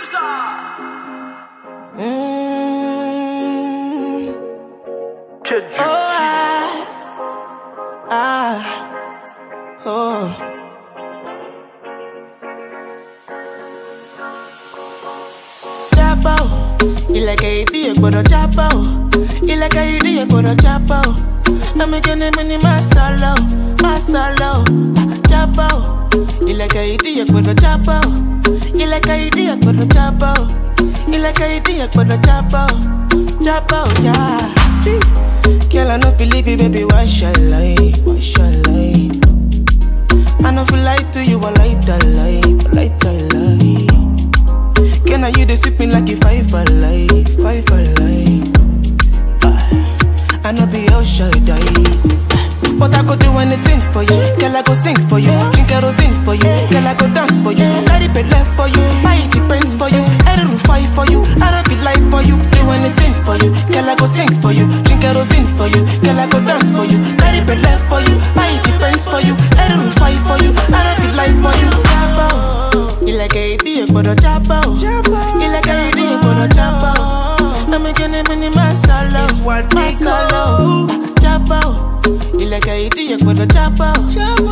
Il like a idiot, but a chapo. Il like a idiot, but a chapo. I'm making him in my solo, chapo. Il like a idiot, but a chapo. Il like a idiot, but a chapo. Il like a idiot, but a chapo, yeah. Girl, I know feel leave you, baby. Why shall I? I know feel lie to you, I lie. Can I you they sweep me like if I alive? I know be all shy die. But I go do anything for you. Girl, I go sing for you. Drink kerosene for you. Girl, I go dance for you. Carry pay left for you. Buy it depends for you. Every fight for you. I don't be life for you. Do anything for you. Girl, I go sing for you. Drink kerosene for you. Girl, I go dance for you. Carry pay left for you. Buy it depends for you. Every fight for you. I don't be life for you. Chapo, you like a idiot, but a chapo. You like a idiot, but a chapo. I'm making him in my solo, Chapo. You like a idiot, but a chapo.